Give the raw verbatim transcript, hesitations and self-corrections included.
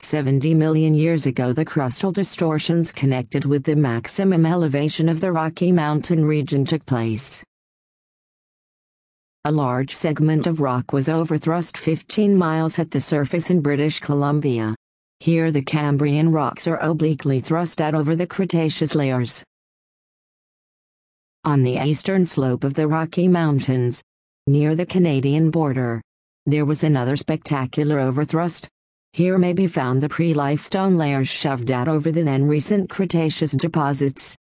seventy million years ago, the crustal distortions connected with the maximum elevation of the Rocky Mountain region took place. A large segment of rock was overthrust fifteen miles at the surface in British Columbia. Here the Cambrian rocks are obliquely thrust out over the Cretaceous layers. On the eastern slope of the Rocky Mountains, near the Canadian border, there was another spectacular overthrust. Here may be found the pre-life stone layers shoved out over the then recent Cretaceous deposits.